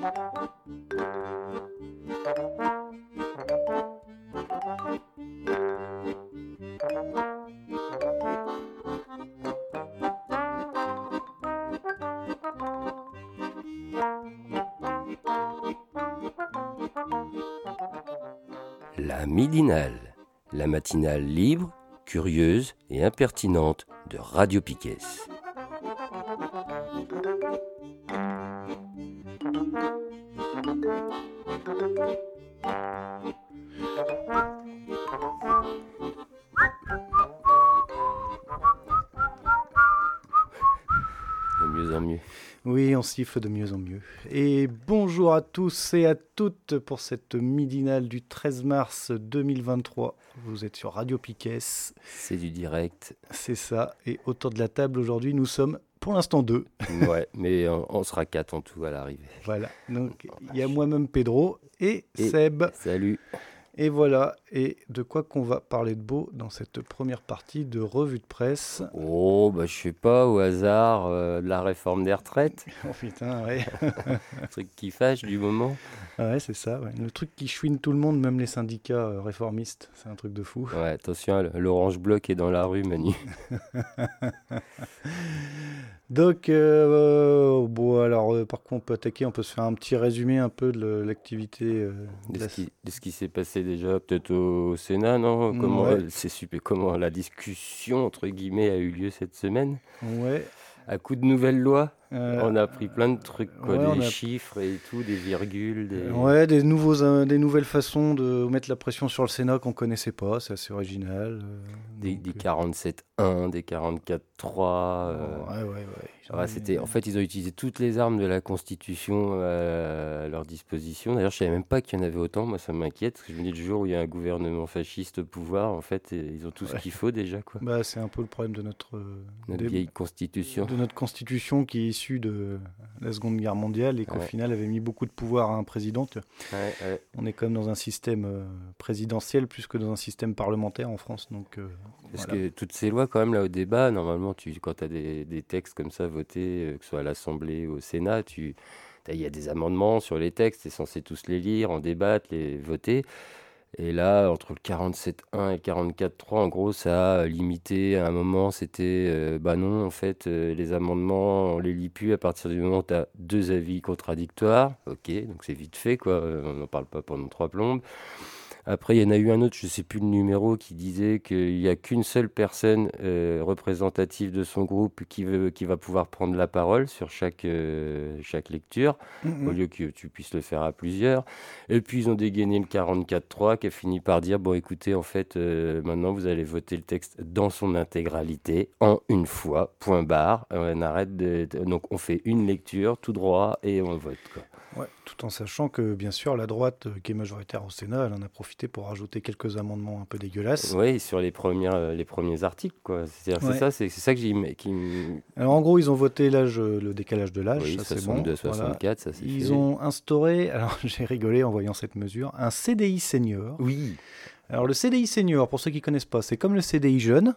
La midinale, la matinale libre, curieuse et impertinente de Radio Piquet. De mieux en mieux. Oui, on siffle de mieux en mieux. Et bonjour à tous et à toutes pour cette midinale du 13 mars 2023. Vous êtes sur Radio Piquet. C'est du direct. C'est ça. Et autour de la table aujourd'hui, nous sommes pour l'instant 2. Ouais, mais on sera 4 en tout à l'arrivée. Voilà. Donc il y a moi-même Pedro et Seb. Salut. Et voilà, et de quoi qu'on va parler de beau dans cette première partie de revue de presse. Oh, bah je sais pas, au hasard, de la réforme des retraites. Oh putain, ouais. Un truc qui fâche du moment. Ouais, c'est ça, ouais. Le truc qui chouine tout le monde, même les syndicats réformistes. C'est un truc de fou. Ouais, attention, l'orange bloc est dans la rue, Manu. Donc, bon, alors, par quoi on peut attaquer? On peut se faire un petit résumé un peu de l'activité. De ce qui s'est passé déjà, peut-être au Sénat, non? Comment, ouais. c'est super, comment la discussion, entre guillemets, a eu lieu cette semaine? Ouais. À coup de nouvelles lois, on a appris plein de trucs, quoi, ouais, des chiffres et tout, des virgules. Ouais, des nouvelles façons de mettre la pression sur le Sénat qu'on connaissait pas, c'est assez original. Des 47.1, des 44.3. Ouais. En fait, ils ont utilisé toutes les armes de la Constitution à leur disposition. D'ailleurs, je savais même pas qu'il y en avait autant. Moi, ça m'inquiète, parce que je me dis, le jour où il y a un gouvernement fasciste au pouvoir, en fait, ils ont tout ce qu'il faut déjà, quoi. Bah, c'est un peu le problème de notre vieille Constitution. De notre Constitution qui est issue de la Seconde Guerre mondiale et qu'au final avait mis beaucoup de pouvoir à un président. Ouais. On est quand même dans un système présidentiel plus que dans un système parlementaire en France. Donc, parce que toutes ces lois, quand même, là, au débat, normalement, quand tu as des textes comme ça votés, que ce soit à l'Assemblée ou au Sénat, il y a des amendements sur les textes, tu es censé tous les lire, en débattre, les voter. Et là, entre le 47.1 et le 44.3, en gros, ça a limité. À un moment, c'était, non, en fait, les amendements, on les lit plus à partir du moment où tu as 2 avis contradictoires. Ok, donc c'est vite fait, quoi. On n'en parle pas pendant 3 plombes. Après, il y en a eu un autre, je ne sais plus le numéro, qui disait qu'il n'y a qu'une seule personne représentative de son groupe qui va pouvoir prendre la parole sur chaque lecture, au lieu que tu puisses le faire à plusieurs. Et puis, ils ont dégainé le 44.3 qui a fini par dire, bon, écoutez, en fait, maintenant, vous allez voter le texte dans son intégralité, en une fois, point barre. On arrête donc, on fait une lecture, tout droit, et on vote, quoi. Ouais, tout en sachant que, bien sûr, la droite, qui est majoritaire au Sénat, elle en a profité pour rajouter quelques amendements un peu dégueulasses. Oui, sur les premiers articles, quoi. C'est ça que qui... Alors, en gros, ils ont voté le décalage de l'âge, oui, ça 62 c'est bon. 64, ça c'est Ils fait. ont instauré, alors j'ai rigolé en voyant cette mesure, un CDI senior. Oui. Alors le CDI senior, pour ceux qui ne connaissent pas, c'est comme le CDI jeune,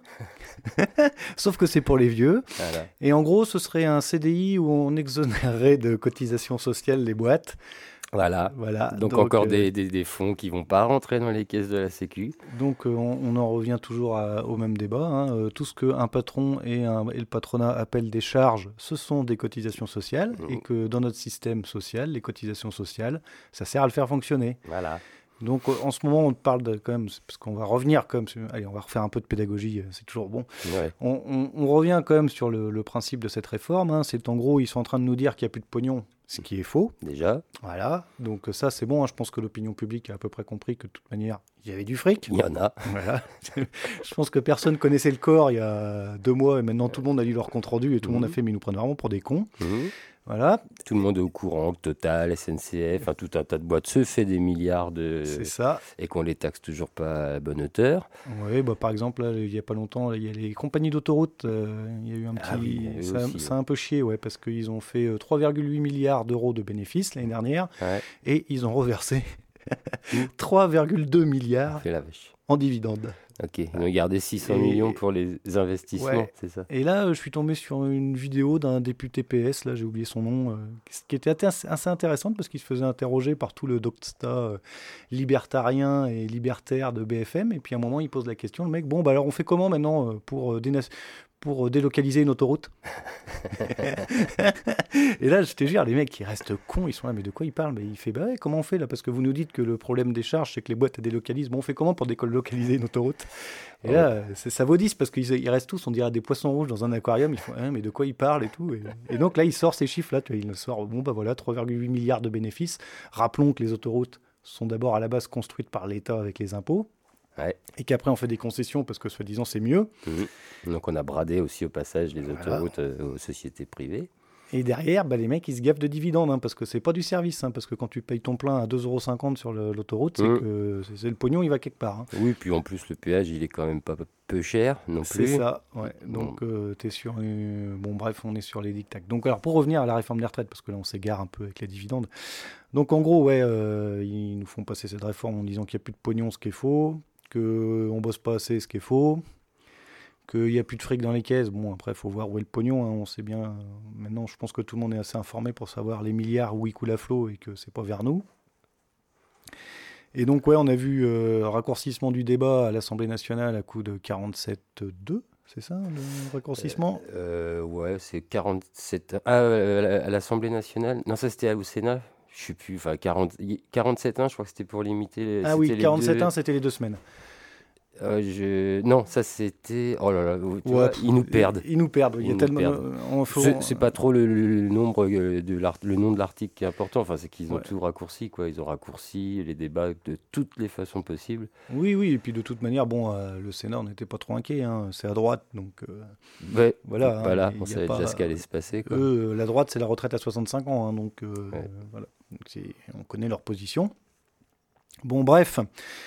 sauf que c'est pour les vieux. Voilà. Et en gros, ce serait un CDI où on exonérerait de cotisations sociales les boîtes. Voilà. Donc encore des fonds qui ne vont pas rentrer dans les caisses de la Sécu. Donc on en revient toujours au même débat. Hein. Tout ce qu'un patron et le patronat appellent des charges, ce sont des cotisations sociales. Et que dans notre système social, les cotisations sociales, ça sert à le faire fonctionner. Voilà. Donc en ce moment, on parle quand même, parce qu'on va revenir quand même, allez, on va refaire un peu de pédagogie, c'est toujours bon. Ouais. On revient quand même sur le principe de cette réforme. Hein. C'est en gros, ils sont en train de nous dire qu'il n'y a plus de pognon, ce qui est faux. Déjà. Voilà, donc ça c'est bon. Hein. Je pense que l'opinion publique a à peu près compris que de toute manière, il y avait du fric. Il y en a. Voilà. Je pense que personne connaissait le corps il y a 2 mois et maintenant tout le monde a lu leur compte rendu et tout le monde a fait, mais ils nous prennent vraiment pour des cons. Voilà. Tout le monde est au courant que Total, SNCF, tout un tas de boîtes se fait des milliards C'est ça. Et qu'on les taxe toujours pas à bonne hauteur. Oui, par exemple, là, il n'y a pas longtemps, il y a les compagnies d'autoroutes. Il y a eu un petit... ça a un peu chié, parce qu'ils ont fait 3,8 milliards d'euros de bénéfices l'année dernière et ils ont reversé 3,2 milliards Fait la vache. en dividendes. Ok, ils ont gardé 600 Et- millions pour les investissements, Ouais. c'est ça? Et là, je suis tombé sur une vidéo d'un député PS, là j'ai oublié son nom, qui était assez intéressante parce qu'il se faisait interroger par tout le doxa libertarien et libertaire de BFM. Et puis à un moment, il pose la question, le mec, bon, bah alors on fait comment maintenant pour délocaliser une autoroute? Et là, je te jure, les mecs, ils restent cons, ils sont là, mais de quoi ils parlent? Mais il fait, bah ouais, comment on fait là? Parce que vous nous dites que le problème des charges, c'est que les boîtes elles délocalisent. Bon, on fait comment pour délocaliser une autoroute? Et là, ça vaut 10 parce qu'ils restent tous, on dirait des poissons rouges dans un aquarium. Ils font, hein, mais de quoi ils parlent et tout. Et donc là, il sort ces chiffres-là. Tu vois, il sort, bon, bah voilà, 3,8 milliards de bénéfices. Rappelons que les autoroutes sont d'abord à la base construites par l'État avec les impôts. Ouais. Et qu'après, on fait des concessions parce que soi-disant, c'est mieux. Donc on a bradé aussi au passage les autoroutes aux sociétés privées. Et derrière, bah, les mecs, ils se gaffent de dividendes, hein, parce que c'est pas du service. Hein, parce que quand tu payes ton plein à 2,50 € sur l'autoroute, c'est que c'est le pognon, il va quelque part. Hein. Oui, puis en plus, le péage, il est quand même pas peu cher non plus. C'est ça, ouais. Donc, t'es sur... Bon, bref, on est sur les dictats. Donc, alors, pour revenir à la réforme des retraites, parce que là, on s'égare un peu avec les dividendes. Donc, en gros, ouais, ils nous font passer cette réforme en disant qu'il n'y a plus de pognon, ce qui est faux, qu'on bosse pas assez, ce qui est faux, qu'il n'y a plus de fric dans les caisses. Bon, après, il faut voir où est le pognon. Hein. On sait bien. Maintenant, je pense que tout le monde est assez informé pour savoir les milliards où ils coulent à flot et que c'est pas vers nous. Et donc, ouais, on a vu raccourcissement du débat à l'Assemblée nationale à coup de 47-2. C'est ça, le raccourcissement Ouais, c'est 47. Ah, à l'Assemblée nationale? Non, ça c'était au Sénat. Je sais plus. Enfin, 47-1, je crois que c'était pour limiter. Ah oui, 47-1, c'était les 2 semaines. Non, ça c'était. Oh là là, tu vois, ils nous perdent. Ils nous perdent. Il y a tellement. C'est pas trop le nombre le nom de l'article qui est important. Enfin, c'est qu'ils ont tout raccourci, quoi. Ils ont raccourci les débats de toutes les façons possibles. Oui, et puis de toute manière, bon, le Sénat, on n'était pas trop inquiet. Hein. C'est à droite, donc. Ouais. Voilà. Voilà, on savait déjà ce qui allait se passer. Quoi. La droite, c'est la retraite à 65 ans, hein, donc voilà. Donc, on connaît leur position. Bon, bref.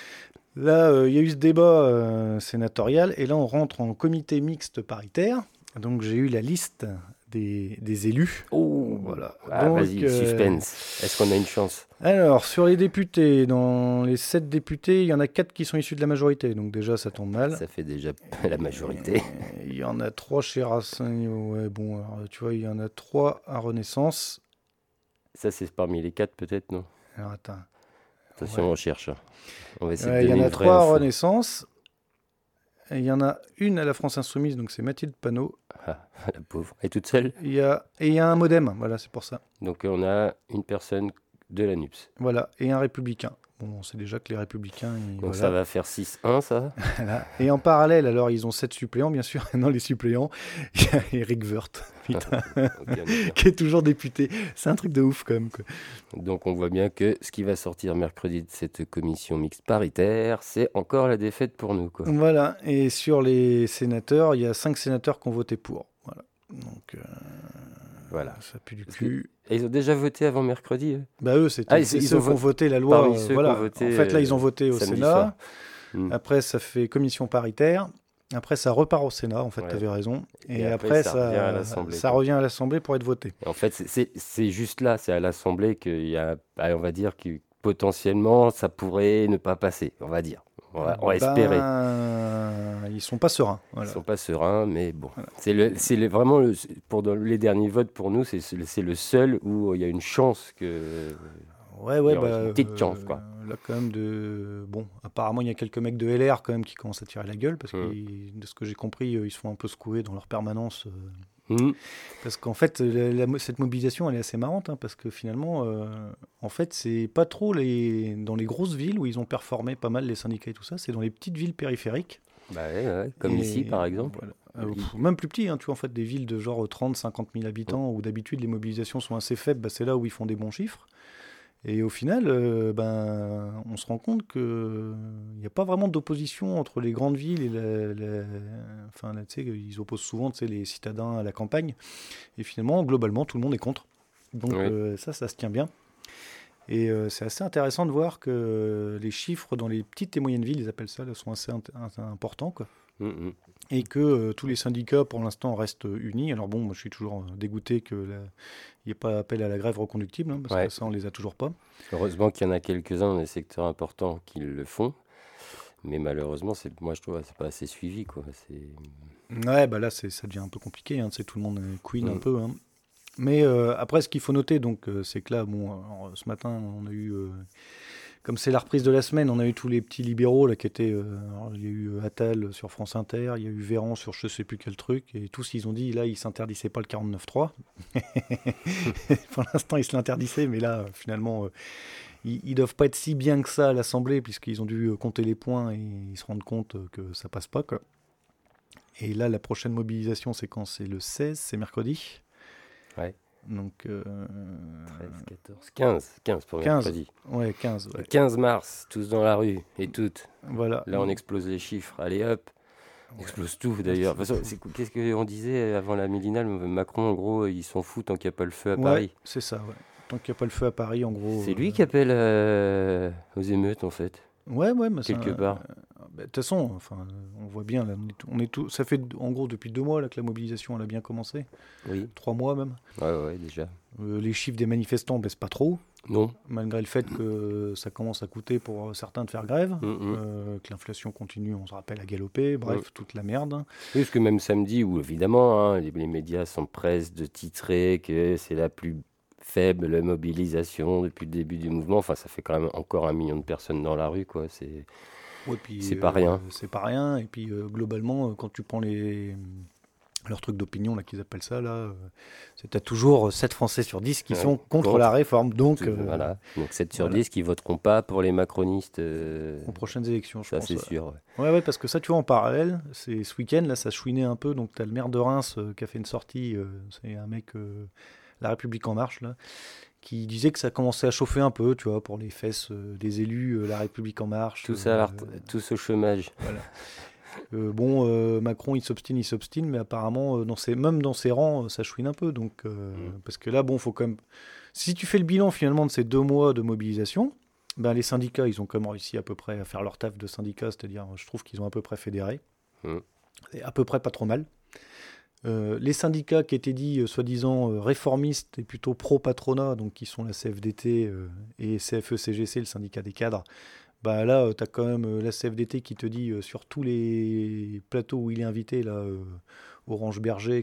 Là, il y a eu ce débat sénatorial et là, on rentre en comité mixte paritaire. Donc, j'ai eu la liste des élus. Oh, voilà. Ah, vas-y, suspense. Est-ce qu'on a une chance? Alors, sur les députés, dans les 7 députés, il y en a 4 qui sont issus de la majorité. Donc, déjà, ça tombe mal. Ça fait déjà la majorité. Il y en a 3 chez Racine. Ouais, bon, alors, tu vois, il y en a 3 à Renaissance. Ça, c'est parmi les 4, peut-être, non? Alors, attends. Attention, on cherche. On va essayer de il y donner en a une vraie 3 à info. Renaissance. Et il y en a une à la France Insoumise, donc c'est Mathilde Panot. Ah, la pauvre. Elle est toute seule? Il y a un modem, voilà, c'est pour ça. Donc on a une personne de la NUPS. Voilà, et un républicain. Bon, on sait déjà que les républicains... Donc voilà. ça va faire 6-1, ça. Voilà. Et en parallèle, alors, ils ont 7 suppléants, bien sûr. Non, les suppléants, il y a Éric Woerth, putain, qui est toujours député. C'est un truc de ouf, quand même. Quoi. Donc on voit bien que ce qui va sortir mercredi de cette commission mixte paritaire, c'est encore la défaite pour nous. Quoi. Voilà, et sur les sénateurs, il y a 5 sénateurs qui ont voté pour. Voilà. Donc, voilà. Ça pue du cul. Et ils ont déjà voté avant mercredi? Bah eux, c'est ceux qui ont voté la loi. Voilà. Voté, en fait, là, ils ont voté au Sénat. Après, ça fait commission paritaire. Après, ça repart au Sénat. En fait, tu avais raison. Et après, ça revient à l'Assemblée pour être voté. Et en fait, c'est juste là, c'est à l'Assemblée qu'il y a, on va dire, que potentiellement, ça pourrait ne pas passer, on va dire. On va espérer. Ils sont pas sereins. Voilà. Ils sont pas sereins, mais bon. Voilà. C'est vraiment, pour les derniers votes, pour nous, c'est le seul où il y a une chance que... une petite chance, quoi. Là, quand même, bon, apparemment, il y a quelques mecs de LR, quand même, qui commencent à tirer la gueule, parce que, de ce que j'ai compris, ils se font un peu secouer dans leur permanence. Parce qu'en fait, cette mobilisation, elle est assez marrante, hein, parce que finalement, en fait, c'est pas trop dans les grosses villes où ils ont performé pas mal, les syndicats et tout ça, c'est dans les petites villes périphériques. Bah ouais, comme ici, par exemple. Voilà. Même plus petits, hein, tu vois, en fait, des villes de genre 30-50 000 habitants, où d'habitude les mobilisations sont assez faibles, c'est là où ils font des bons chiffres. Et au final, on se rend compte qu'il n'y a pas vraiment d'opposition entre les grandes villes et enfin, là, tu sais, ils opposent souvent, tu sais, les citadins à la campagne. Et finalement, globalement, tout le monde est contre. Donc ça se tient bien. Et c'est assez intéressant de voir que les chiffres dans les petites et moyennes villes, ils appellent ça, là, sont assez importants, quoi. Mhm. et que tous les syndicats, pour l'instant, restent unis. Alors bon, moi, je suis toujours dégoûté qu'il n'y ait pas appel à la grève reconductible, hein, parce que Ouais. ça, on les a toujours pas. Heureusement qu'il y en a quelques-uns dans les secteurs importants qui le font, mais malheureusement, moi je trouve que c'est pas assez suivi, quoi. Ouais, bah là, ça devient un peu compliqué, hein, tout le monde queen un Mm. peu, hein. Mais après, ce qu'il faut noter, donc, c'est que là, bon, alors, ce matin, on a eu, comme c'est la reprise de la semaine, on a eu tous les petits libéraux là qui étaient. Alors, il y a eu Attal sur France Inter, il y a eu Véran sur je sais plus quel truc, et tous ils ont dit là, ils s'interdisaient pas le 49.3. Pour l'instant, ils se l'interdisaient, mais là, finalement, ils doivent pas être si bien que ça à l'Assemblée, puisqu'ils ont dû compter les points et ils se rendent compte que ça passe pas, quoi. Et là, la prochaine mobilisation, c'est quand? C'est le 16, c'est mercredi. Ouais. Donc, 13, 14, 15 pour 15. mercredi. Ouais, 15. Le Ouais. 15 mars, tous dans la rue, et toutes. Voilà. Là, on explose les chiffres. Allez hop, on explose tout d'ailleurs. De toute façon, qu'est-ce qu'on disait avant la Millinale? Macron, en gros, il s'en fout tant qu'il n'y a pas le feu à Ouais, Paris. c'est ça, ouais. Tant qu'il n'y a pas le feu à Paris, en gros. C'est lui qui appelle aux émeutes, en fait, Ouais, ouais, mais ça. quelque part. De toute façon, enfin, on voit bien, là, on est tout, ça fait en gros depuis 2 mois là, que la mobilisation elle a bien commencé. Oui, 3 mois même. ouais, déjà. Les chiffres des manifestants baissent pas trop, Non. malgré le fait que ça commence à coûter pour certains de faire grève, Mm. que l'inflation continue, on se rappelle, à galoper, bref, toute la merde. Oui, parce que même samedi, où évidemment, hein, les médias s'empressent de titrer que c'est la plus faible mobilisation depuis le début du mouvement. Enfin, ça fait quand même encore 1 million de personnes dans la rue, quoi. Ouais, puis, C'est pas rien. c'est pas rien. Et puis globalement, quand tu prends leurs trucs d'opinion là qu'ils appellent ça là, t'as toujours 7 Français sur 10 qui Ouais, sont contre contre. la réforme. Donc Voilà. Donc 7 sur voilà. 10 qui voteront pas pour les macronistes. Aux prochaines élections, je Ça, pense. c'est Ouais. sûr. Ouais, parce que ça, tu vois, en parallèle, c'est ce week-end, là, ça chouinait un peu. Donc, tu as le maire de Reims qui a fait une sortie. C'est un mec, La République En Marche, là, qui disait que ça commençait à chauffer un peu, tu vois, pour les fesses des élus, La République En Marche. Tous au chômage. Voilà. Bon, Macron, il s'obstine, mais apparemment, même dans ses rangs, ça chouine un peu. Donc, parce que là, bon, faut quand même. Si tu fais le bilan finalement de ces 2 mois de mobilisation, ben, les syndicats, ils ont quand même réussi à peu près à faire leur taf de syndicat, c'est-à-dire, je trouve qu'ils ont à peu près fédéré. Et à peu près pas trop mal. Les syndicats qui étaient dits soi-disant réformistes et plutôt pro-patronat, donc qui sont la CFDT et CFE-CGC, le syndicat des cadres, bah là, tu as quand même la CFDT qui te dit sur tous les plateaux où il est invité, là, Orange Berger,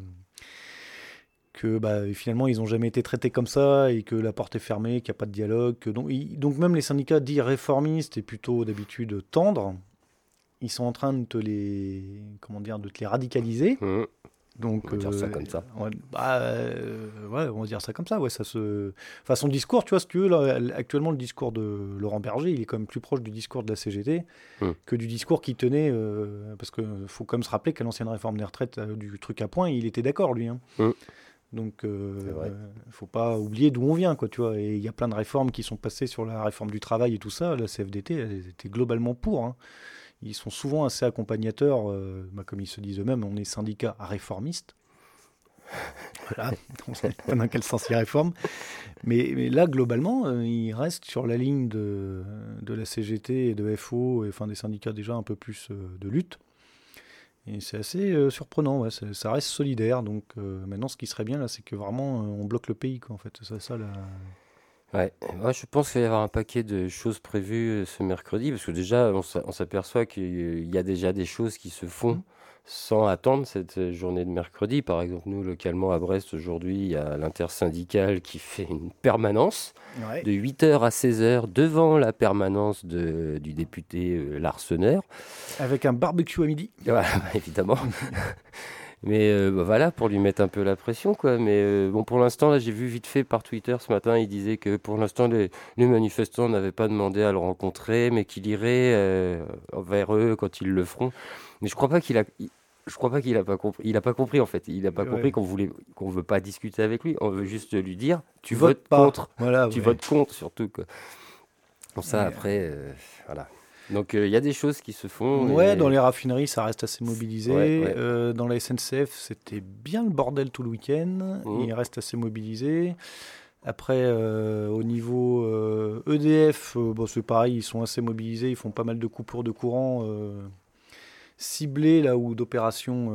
que bah, finalement ils n'ont jamais été traités comme ça et que la porte est fermée, qu'il n'y a pas de dialogue. Donc même les syndicats dits réformistes et plutôt d'habitude tendres, ils sont en train de te les radicaliser. Donc, On va dire ça comme ça. Ouais, on va dire ça comme ça. Ouais, enfin, son discours, tu vois, si tu veux, là, actuellement, le discours de Laurent Berger, il est quand même plus proche du discours de la CGT que du discours qu'il tenait. Parce qu'il faut quand même se rappeler qu'à l'ancienne réforme des retraites, du truc à point, il était d'accord, lui. Hein. Donc, faut pas oublier d'où on vient, quoi, tu vois. Et il y a plein de réformes qui sont passées sur la réforme du travail et tout ça. La CFDT, elle était globalement pour. Hein. Ils sont souvent assez accompagnateurs, comme ils se disent eux-mêmes, on est syndicat réformiste. Voilà, on ne sait pas dans quel sens ils réforment. Mais là, globalement, ils restent sur la ligne de la CGT et de FO, et enfin des syndicats déjà un peu plus de lutte. Et c'est assez surprenant, ouais, ça reste solidaire. Donc maintenant, ce qui serait bien, là, c'est que vraiment, on bloque le pays, quoi, en fait. C'est ça, là. Ouais, moi je pense qu'il va y avoir un paquet de choses prévues ce mercredi, parce que déjà on s'aperçoit qu'il y a déjà des choses qui se font sans attendre cette journée de mercredi. Par exemple, nous, localement à Brest, aujourd'hui, il y a l'intersyndicale qui fait une permanence de 8h à 16h devant la permanence du député Larsener. Avec un barbecue à midi. Voilà, évidemment. Mais voilà, pour lui mettre un peu la pression, quoi. Mais bon, pour l'instant, là, j'ai vu vite fait par Twitter ce matin, il disait que pour l'instant, les manifestants n'avaient pas demandé à le rencontrer, mais qu'il irait vers eux quand ils le feront. Mais je crois pas qu'il a pas compris. Il a pas compris, en fait. Il a pas compris qu'on veut pas discuter avec lui. On veut juste lui dire, tu votes contre. Voilà, tu votes contre, surtout, quoi. Bon, ça, après, voilà. Donc il y a des choses qui se font. Ouais, dans les raffineries, ça reste assez mobilisé. Ouais. Dans la SNCF, c'était bien le bordel tout le week-end. Il reste assez mobilisé. Après, au niveau EDF, bon, c'est pareil, ils sont assez mobilisés. Ils font pas mal de coupures de courant. ciblées là ou d'opérations.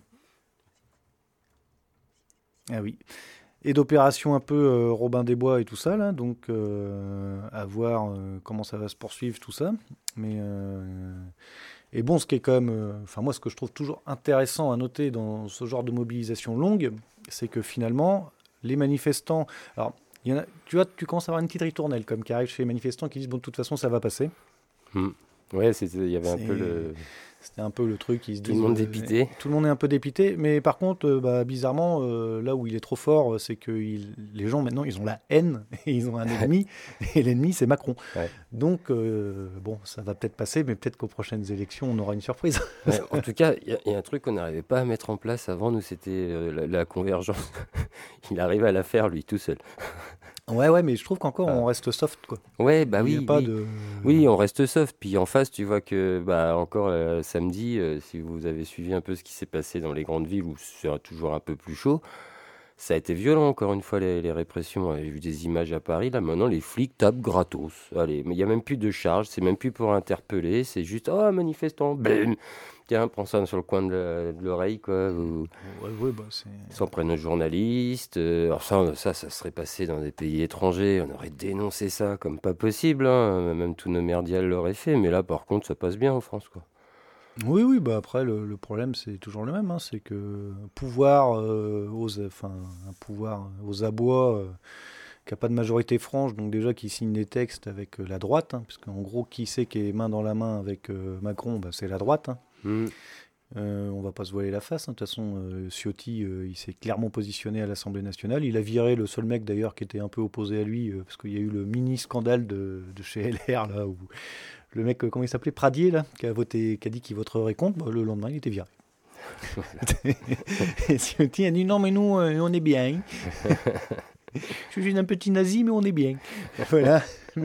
Ah oui. Et d'opérations un peu Robin des Bois et tout ça, là. Donc, à voir comment ça va se poursuivre, tout ça. Mais, et bon, ce qui est quand même. Enfin, moi, ce que je trouve toujours intéressant à noter dans ce genre de mobilisation longue, c'est que finalement, les manifestants. Alors, il y en a, tu vois, tu commences à avoir une petite ritournelle, comme qui arrive chez les manifestants qui disent, bon, de toute façon, ça va passer. Ouais, il y avait un peu C'était un peu le truc, ils se tout disent... le monde dépité. Tout le monde est un peu dépité, mais par contre, bizarrement, là où il est trop fort, c'est que les gens, maintenant, ils ont la haine, et ils ont un ennemi, et l'ennemi, c'est Macron. Ouais. Donc, bon, ça va peut-être passer, mais peut-être qu'aux prochaines élections, on aura une surprise. Ouais, en tout cas, il y a un truc qu'on n'arrivait pas à mettre en place avant, nous, c'était la convergence. Il arrivait à la faire, lui, tout seul. Ouais, mais je trouve qu'encore, on reste soft, quoi. Ouais, bah Il n'y a oui, pas oui. de... Oui, on reste soft. Puis en face, tu vois que, bah, encore samedi, si vous avez suivi un peu ce qui s'est passé dans les grandes villes où c'est toujours un peu plus chaud, ça a été violent, encore une fois, les répressions. J'ai vu des images à Paris, là, maintenant, les flics tapent gratos. Allez, mais il n'y a même plus de charge, c'est même plus pour interpeller, c'est juste, oh, manifestant, bim, tiens, prends ça sur le coin de l'oreille, quoi. Ouais, bah, c'est... Ils s'en prennent aux journalistes. Alors ça serait passé dans des pays étrangers. On aurait dénoncé ça comme pas possible, hein. Même tous nos merdias l'auraient fait. Mais là, par contre, ça passe bien en France, quoi. Oui, bah après, le problème, c'est toujours le même, hein, c'est que pouvoir, un pouvoir aux abois qui n'a pas de majorité franche, donc déjà qui signe des textes avec la droite, hein, parce qu'en gros, qui c'est qui est main dans la main avec Macron, bah, c'est la droite. Hein. On va pas se voiler la face. Hein. De toute façon, Ciotti, il s'est clairement positionné à l'Assemblée nationale. Il a viré le seul mec d'ailleurs qui était un peu opposé à lui, parce qu'il y a eu le mini scandale de chez LR là où le mec, comment il s'appelait, Pradier là, qui a dit qu'il voterait contre. Bah, le lendemain, il était viré. Et Ciotti a dit non mais nous, on est bien. Je suis un petit nazi, mais on est bien. Voilà.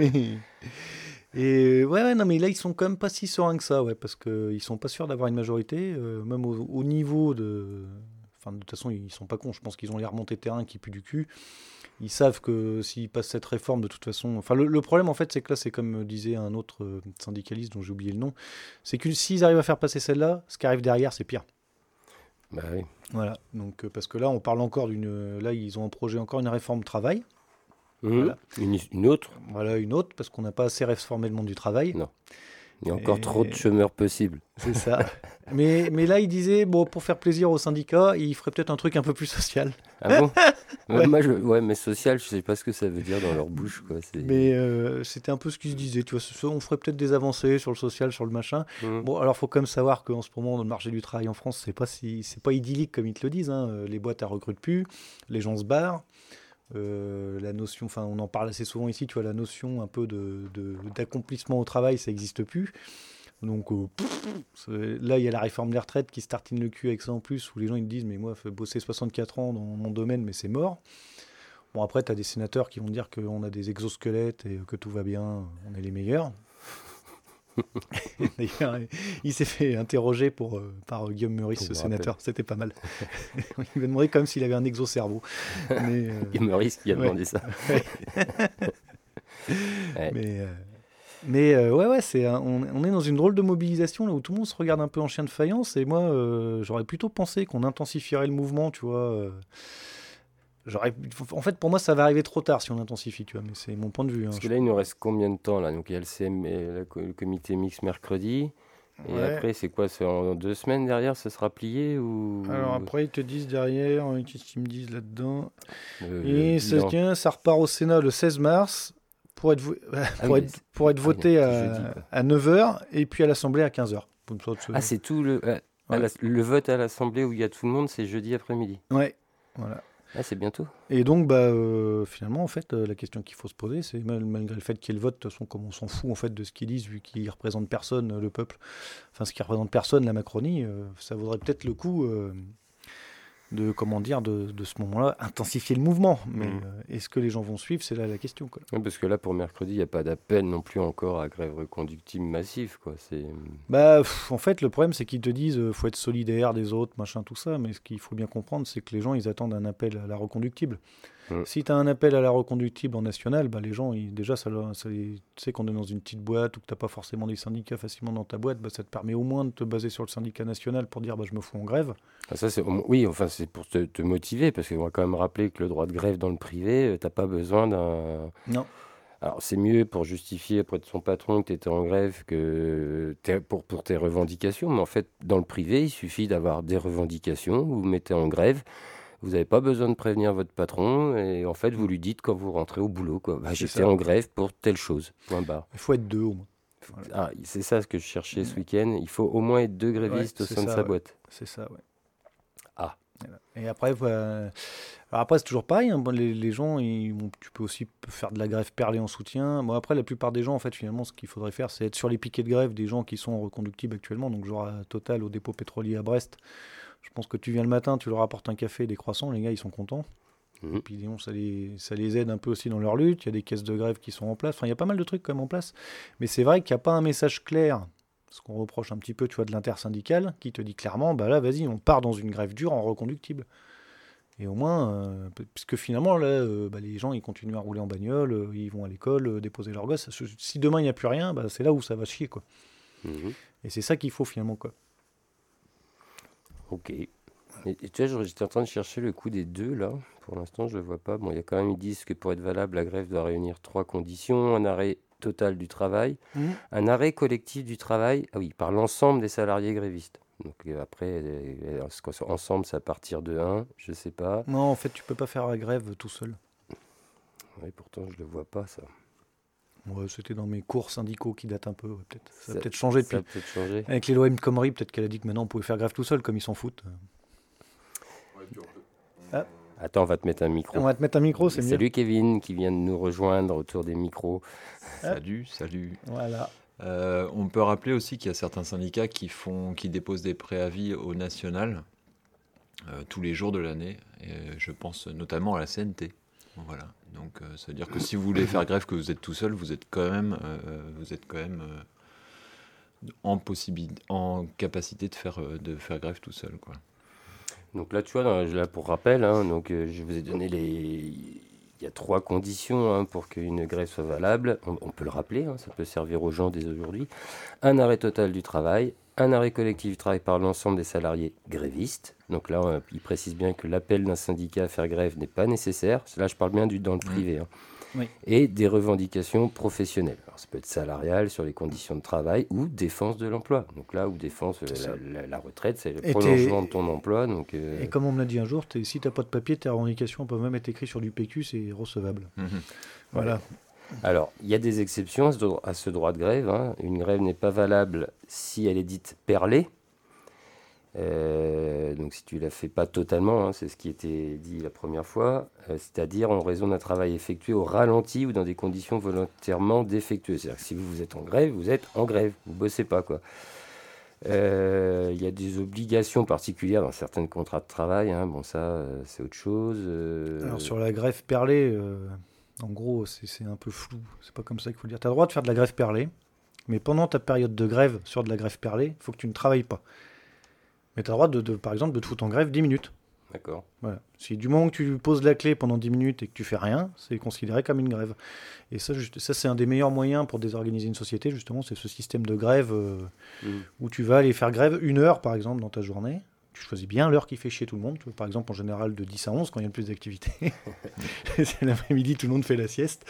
Et ouais, non, mais là, ils sont quand même pas si sereins que ça, ouais, parce qu'ils sont pas sûrs d'avoir une majorité, même au niveau de. Enfin, de toute façon, ils sont pas cons. Je pense qu'ils ont les remontées terrain qui puent du cul. Ils savent que s'ils passent cette réforme, de toute façon. Enfin, le problème, en fait, c'est que là, c'est comme disait un autre syndicaliste dont j'ai oublié le nom, c'est que s'ils arrivent à faire passer celle-là, ce qui arrive derrière, c'est pire. Bah oui. Voilà. Donc, parce que là, on parle encore d'une. Là, ils ont en projet encore une réforme travail. Voilà. Une autre. Voilà, une autre, parce qu'on n'a pas assez réformé le monde du travail. Non. Il y a encore trop de chômeurs possibles. C'est ça. mais là, il disait, bon, pour faire plaisir aux syndicats, il ferait peut-être un truc un peu plus social. Ah bon? Ouais. Moi, mais social, je sais pas ce que ça veut dire dans leur bouche, quoi. Mais c'était un peu ce qu'il se disait. Tu vois, on ferait peut-être des avancées sur le social, sur le machin. Bon, alors, faut quand même savoir qu'en ce moment, le marché du travail en France, c'est pas idyllique comme ils te le disent. Hein. Les boîtes, elles recrutent plus, les gens se barrent. La notion, enfin on en parle assez souvent ici, tu vois, la notion un peu d'accomplissement au travail, ça n'existe plus. Donc là, il y a la réforme des retraites qui se tartine le cul avec ça en plus, où les gens ils te disent, mais moi, je fais bosser 64 ans dans mon domaine, mais c'est mort. Bon, après, tu as des sénateurs qui vont dire qu'on a des exosquelettes et que tout va bien, on est les meilleurs. D'ailleurs, il s'est fait interroger par Guillaume Meurice, ce sénateur. C'était pas mal. Il m'a demandé quand même s'il avait un exocerveau. Guillaume Meurice qui a demandé ça. Ouais. Mais on est dans une drôle de mobilisation là où tout le monde se regarde un peu en chien de faïence. Et moi, j'aurais plutôt pensé qu'on intensifierait le mouvement, tu vois. En fait, pour moi, ça va arriver trop tard si on intensifie, tu vois, mais c'est mon point de vue. Parce que là, il nous reste combien de temps là? Donc il y a le comité mixte mercredi. Et après, c'est quoi? C'est en 2 semaines derrière, ça sera plié ou... Alors après, ils te disent derrière, qu'est-ce qu'ils me disent là-dedans? Et ça repart au Sénat le 16 mars pour être voté à 9h et puis à l'Assemblée à 15h. Ah, c'est tout le vote à l'Assemblée où il y a tout le monde, c'est jeudi après-midi. Ouais, voilà. Ah, c'est bientôt. Et donc, finalement, en fait, la question qu'il faut se poser, c'est malgré le fait qu'il y ait le vote, de toute façon, comme on s'en fout en fait de ce qu'ils disent, vu qu'ils ne représentent personne, le peuple, enfin, ce qui ne représente personne, la Macronie, ça vaudrait peut-être le coup de ce moment-là, intensifier le mouvement. Mais est-ce que les gens vont suivre? C'est là la question, quoi. Ouais, parce que là, pour mercredi, il n'y a pas d'appel non plus encore à grève reconductible massive, quoi. En fait, le problème, c'est qu'ils te disent faut être solidaire des autres, machin, tout ça. Mais ce qu'il faut bien comprendre, c'est que les gens, ils attendent un appel à la reconductible. Si tu as un appel à la reconductible en national, bah, les gens, déjà, tu sais qu'on est dans une petite boîte ou que tu n'as pas forcément des syndicats facilement dans ta boîte, bah, ça te permet au moins de te baser sur le syndicat national pour dire bah, je me fous en grève. Ah, ça, oui, enfin, c'est pour te motiver, parce qu'on va quand même rappeler que le droit de grève dans le privé, tu n'as pas besoin d'un... Non. Alors, c'est mieux pour justifier auprès de son patron que tu étais en grève que pour tes revendications, mais en fait, dans le privé, il suffit d'avoir des revendications, vous vous mettez en grève, vous n'avez pas besoin de prévenir votre patron, et en fait, vous lui dites quand vous rentrez au boulot, quoi. Bah, j'étais en grève pour telle chose, point barre. Il faut être 2 au moins. Voilà. Ah, c'est ça ce que je cherchais ce week-end, il faut au moins être 2 grévistes au sein de sa boîte. C'est ça, ouais. Ah. Et après, alors après c'est toujours pareil. Hein. Bon, les gens, tu peux aussi faire de la grève perlée en soutien. Bon, après, la plupart des gens, en fait, finalement, ce qu'il faudrait faire, c'est être sur les piquets de grève des gens qui sont reconductibles actuellement. Donc, genre à Total, au dépôt pétrolier à Brest. Je pense que tu viens le matin, tu leur apportes un café et des croissants, les gars, ils sont contents. Et puis, disons, ça les aide un peu aussi dans leur lutte. Il y a des caisses de grève qui sont en place. Enfin, il y a pas mal de trucs quand même en place. Mais c'est vrai qu'il n'y a pas un message clair. Ce qu'on reproche un petit peu, tu vois, de l'intersyndicale, qui te dit clairement, bah là, vas-y, on part dans une grève dure en reconductible. Et au moins, puisque finalement, là, bah, les gens, ils continuent à rouler en bagnole, ils vont à l'école, déposer leurs gosses. Si demain, il n'y a plus rien, bah, c'est là où ça va chier, quoi. Et c'est ça qu'il faut, finalement, quoi. Ok. Et tu vois, j'étais en train de chercher le coût des deux, là. Pour l'instant, je ne le vois pas. Bon, il y a quand même, ils disent que pour être valable, la grève doit réunir 3 conditions. Un arrêt total du travail, un arrêt collectif du travail, par l'ensemble des salariés grévistes. Donc après, ensemble, c'est à partir de 1, je sais pas. Non, en fait, tu peux pas faire la grève tout seul. Oui, pourtant, je le vois pas, ça. Ouais, c'était dans mes cours syndicaux qui datent un peu, peut-être. Ça a peut-être changé depuis. Ça a peut-être changé. Avec les lois El Khomri, peut-être qu'elle a dit que maintenant on pouvait faire grève tout seul, comme ils s'en foutent. Attends, on va te mettre un micro. On va te mettre un micro, c'est mieux. Salut Kevin, qui vient de nous rejoindre autour des micros. Salut. Voilà. On peut rappeler aussi qu'il y a certains syndicats qui déposent des préavis au national tous les jours de l'année. Et je pense notamment à la CNT. Voilà. Donc ça veut dire que si vous voulez faire grève, que vous êtes tout seul, vous êtes quand même en capacité de faire grève tout seul, quoi. Donc là, tu vois, là, pour rappel, hein, donc, je vous ai donné il y a 3 conditions pour qu'une grève soit valable. On peut le rappeler, hein, ça peut servir aux gens dès aujourd'hui. Un arrêt total du travail, un arrêt collectif du travail par l'ensemble des salariés grévistes. Donc là, il précise bien que l'appel d'un syndicat à faire grève n'est pas nécessaire. Là, je parle bien dans le privé. Hein. Oui. Et des revendications professionnelles. Alors, ça peut être salarial sur les conditions de travail ou défense de l'emploi. Donc là où défense, la retraite, c'est le prolongement de ton emploi. Donc, Et comme on me l'a dit un jour, si tu n'as pas de papier, tes revendications peuvent même être écrites sur du PQ, c'est recevable. Voilà. Alors, il y a des exceptions à ce droit de grève. Hein. Une grève n'est pas valable si elle est dite perlée. Donc si tu ne la fais pas totalement, hein, c'est ce qui était dit la première fois, c'est-à-dire en raison d'un travail effectué au ralenti ou dans des conditions volontairement défectueuses. C'est-à-dire que si vous êtes en grève, vous êtes en grève, vous ne bossez pas, quoi. Il y a des obligations particulières dans certains contrats de travail, hein. Bon ça c'est autre chose. Alors sur la grève perlée, en gros c'est un peu flou, c'est pas comme ça qu'il faut le dire. Tu as le droit de faire de la grève perlée, mais pendant ta période de grève sur de la grève perlée, il faut que tu ne travailles pas. Mais tu as le droit, par exemple, de te foutre en grève 10 minutes. D'accord. Voilà. Si du moment que tu poses la clé pendant 10 minutes et que tu fais rien, c'est considéré comme une grève. Et ça c'est un des meilleurs moyens pour désorganiser une société, justement, c'est ce système de grève où tu vas aller faire grève 1 heure, par exemple, dans ta journée. Tu choisis bien l'heure qui fait chier tout le monde. Par exemple, en général, de 10 à 11, quand il y a le plus d'activité. C'est l'après-midi, tout le monde fait la sieste.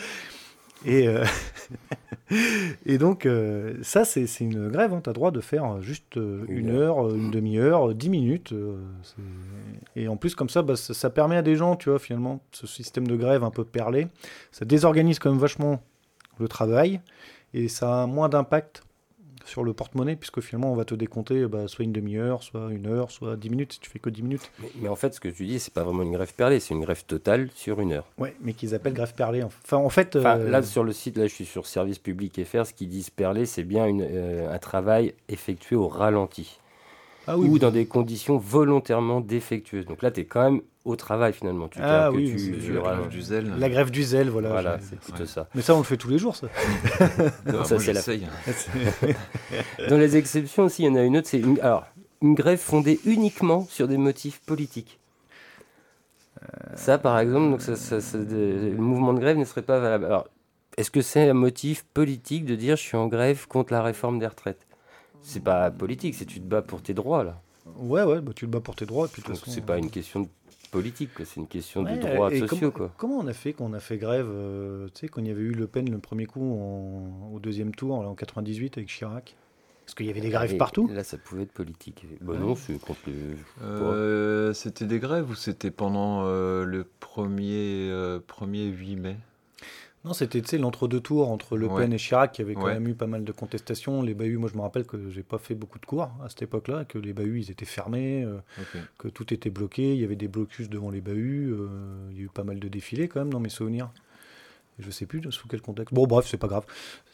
Et donc, ça, c'est une grève. Hein. Tu as le droit de faire juste 1 heure, une demi-heure, 10 minutes. Et en plus, comme ça, ça permet à des gens, tu vois, finalement, ce système de grève un peu perlé, ça désorganise quand même vachement le travail et ça a moins d'impact sur le porte-monnaie, puisque finalement on va te décompter soit une demi-heure, soit 1 heure, soit 10 minutes, si tu fais que 10 minutes. Mais en fait, ce que tu dis, c'est pas vraiment une grève perlée, c'est une grève totale sur 1 heure. Ouais, mais qu'ils appellent grève perlée. Enfin, en fait... Là, sur le site, là, je suis sur Service Public FR, ce qu'ils disent perlée, c'est bien un travail effectué au ralenti. Ou dans des conditions volontairement défectueuses. Donc là, tu es quand même au travail, finalement. La grève du zèle. La grève du zèle, voilà. Voilà, c'est plutôt ça. Mais ça, on le fait tous les jours, ça. Non, ça, c'est Dans les exceptions aussi, il y en a une autre, c'est une grève fondée uniquement sur des motifs politiques. Ça, par exemple, donc le mouvement de grève ne serait pas valable. Alors, est-ce que c'est un motif politique de dire je suis en grève contre la réforme des retraites? C'est pas politique, c'est tu te bats pour tes droits, là. Ouais, bah, tu te bats pour tes droits. Et puis, de toute Donc, façon, c'est pas une question de politique, quoi. C'est une question de ouais, droits et sociaux, quoi. comment on a fait quand on a fait grève, tu sais, quand il y avait eu Le Pen le premier coup au deuxième tour, là, en 98 avec Chirac? Parce qu'il y avait des grèves Et partout. là, ça pouvait être politique. Bah Ouais. non, c'est contre les... C'était des grèves ou c'était pendant le premier 8 mai? Non, c'était, tu sais, l'entre-deux tours entre Le Pen Ouais. et Chirac qui avait quand Ouais. même eu pas mal de contestations. Les bahuts, moi je me rappelle que j'ai pas fait beaucoup de cours à cette époque-là, que les bahuts ils étaient fermés, Ok. que tout était bloqué, il y avait des blocus devant les bahuts, il y a eu pas mal de défilés quand même dans mes souvenirs. Et je sais plus sous quel contexte. Bon, bref, c'est pas grave.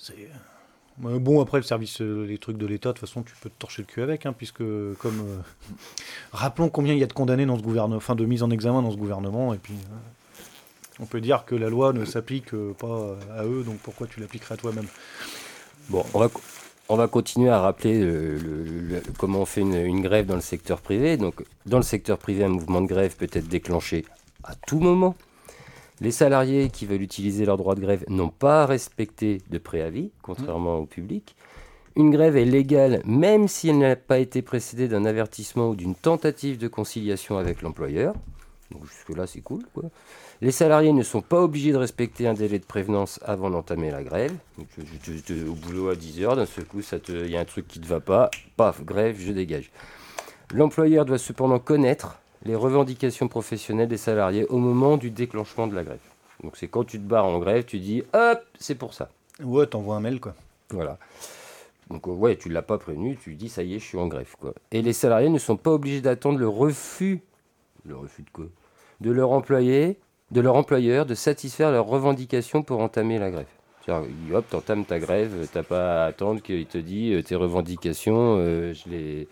Bon, après le service, les trucs de l'État, de toute façon, tu peux te torcher le cul avec, hein, puisque comme rappelons combien il y a de condamnés dans ce gouvernement, enfin de mise en examen dans ce gouvernement, et puis on peut dire que la loi ne s'applique pas à eux, donc pourquoi tu l'appliquerais à toi-même? Bon, on va continuer à rappeler comment on fait une grève dans le secteur privé. Donc, dans le secteur privé, un mouvement de grève peut être déclenché à tout moment. Les salariés qui veulent utiliser leur droit de grève n'ont pas à respecter de préavis, contrairement au public. Une grève est légale même si elle n'a pas été précédée d'un avertissement ou d'une tentative de conciliation avec l'employeur. Donc jusque-là, c'est cool, quoi. Les salariés ne sont pas obligés de respecter un délai de prévenance avant d'entamer la grève. Donc, au boulot à 10h, d'un seul coup, il y a un truc qui ne te va pas, paf, grève, je dégage. L'employeur doit cependant connaître les revendications professionnelles des salariés au moment du déclenchement de la grève. Donc c'est quand tu te barres en grève, tu dis hop, c'est pour ça. Ouais, t'envoies un mail, quoi. Voilà. Donc ouais, tu ne l'as pas prévenu, tu dis ça y est, je suis en grève, quoi. Et les salariés ne sont pas obligés d'attendre le refus de quoi? De leur employeur de satisfaire leurs revendications pour entamer la grève. C'est-à-dire, hop, t'entames ta grève, t'as pas à attendre qu'il te dise tes revendications, je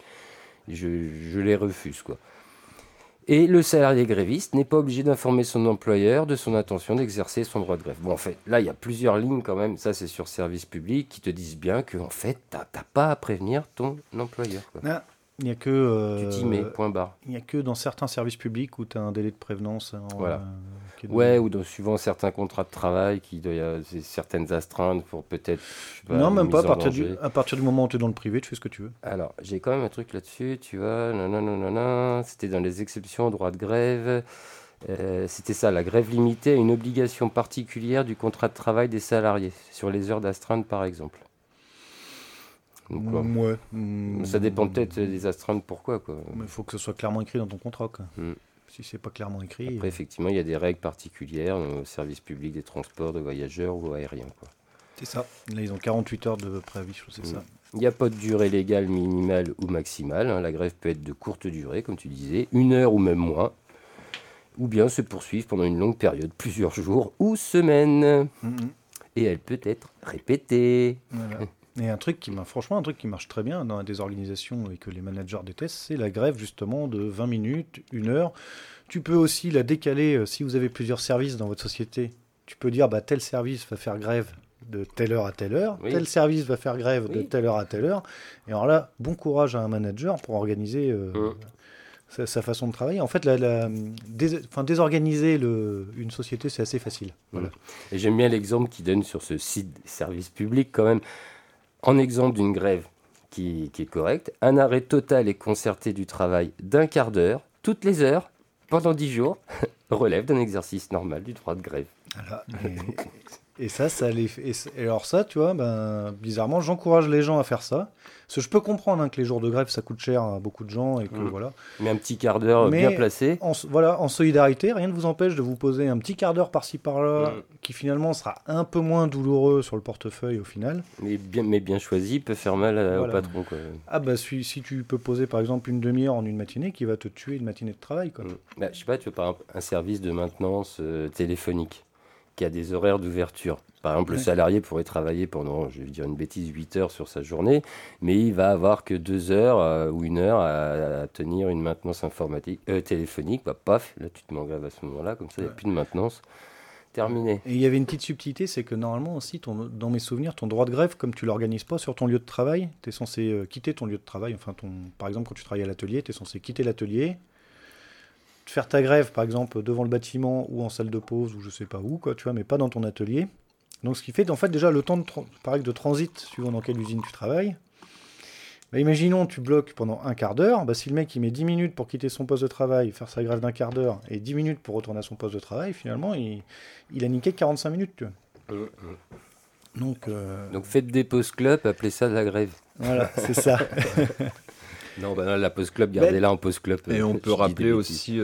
les refuse, quoi. Et le salarié gréviste n'est pas obligé d'informer son employeur de son intention d'exercer son droit de grève. Bon, en fait, là, il y a plusieurs lignes quand même, ça c'est sur service public, qui te disent bien que en fait, t'as pas à prévenir ton employeur, quoi. Ah, il n'y a que, Tu t'y mets, point barre. il n'y a que dans certains services publics où tu as un délai de prévenance. Voilà. Qui est Ouais, ou suivant certains contrats de travail, qui doit y avoir certaines astreintes pour peut-être. Je sais pas, Non, même pas. mise en danger. À partir du moment où tu es dans le privé, tu fais ce que tu veux. Alors, j'ai quand même un truc là-dessus, tu vois. Non, c'était dans les exceptions au droit de grève. C'était ça, la grève limitée à une obligation particulière du contrat de travail des salariés, sur les heures d'astreinte par exemple. Donc, Ouais. ça dépend peut-être des astreintes, pourquoi, quoi. Mais il faut que ce soit clairement écrit dans ton contrat, quoi. Mm. Si c'est pas clairement écrit. Après, effectivement, il y a des règles particulières au service public des transports de voyageurs ou aériens, quoi. C'est ça. Là, ils ont 48 heures de préavis, je sais ça. Il n'y a pas de durée légale minimale ou maximale, hein. La grève peut être de courte durée, comme tu disais, 1 heure ou même moins, ou bien se poursuivre pendant une longue période, plusieurs jours ou semaines. Et elle peut être répétée. Voilà. Et franchement, un truc qui marche très bien dans des organisations et que les managers détestent, c'est la grève justement de 20 minutes, 1 heure. Tu peux aussi la décaler si vous avez plusieurs services dans votre société. Tu peux dire, bah, tel service va faire grève de telle heure à telle heure, Oui. tel service va faire grève de Oui. telle heure à telle heure. Et alors là, bon courage à un manager pour organiser sa façon de travailler. En fait, désorganiser une société, c'est assez facile. Voilà. Et j'aime bien l'exemple qu'il donne sur ce site service public quand même. En exemple d'une grève qui est correcte, un arrêt total et concerté du travail d'1 quart d'heure, toutes les heures, pendant 10 jours, relève d'un exercice normal du droit de grève. Voilà. Et ça les fait. Et alors ça, tu vois, ben, bizarrement, j'encourage les gens à faire ça. Parce que je peux comprendre hein, que les jours de grève, ça coûte cher à beaucoup de gens et que voilà. Mais un petit quart d'heure bien placé. En solidarité, rien ne vous empêche de vous poser un petit quart d'heure par-ci par-là, qui finalement sera un peu moins douloureux sur le portefeuille au final. Mais bien choisi, peut faire mal au patron, quoi. Ah bah si tu peux poser par exemple une demi-heure en une matinée qui va te tuer une matinée de travail, quoi. Bah, je sais pas, tu vois, par exemple, un service de maintenance téléphonique qui a des horaires d'ouverture. Par exemple, le salarié pourrait travailler pendant, je vais dire une bêtise, 8 heures sur sa journée, mais il va avoir que 2 heures ou 1 heure à tenir une maintenance téléphonique. Bah, paf, là tu te mets en grève à ce moment-là, comme ça il n'y a plus de maintenance. Terminé. Et il y avait une petite subtilité, c'est que normalement aussi, dans mes souvenirs, ton droit de grève, comme tu l'organises pas sur ton lieu de travail, tu es censé quitter ton lieu de travail. Enfin, par exemple, quand tu travailles à l'atelier, tu es censé quitter l'atelier. faire ta grève, par exemple, devant le bâtiment ou en salle de pause ou je sais pas où, quoi, tu vois, mais pas dans ton atelier. Donc, ce qui fait, en fait, déjà, le temps de transit, suivant dans quelle usine tu travailles. Bah, imaginons, tu bloques pendant un quart d'heure. Bah, si le mec, il met 10 minutes pour quitter son poste de travail, faire sa grève d'un quart d'heure, et 10 minutes pour retourner à son poste de travail, finalement, il a niqué 45 minutes, tu vois. Donc faites des post-club, appelez ça de la grève. Voilà, c'est ça. Non, la post-club, gardez-la en post-club. Et on peut rappeler aussi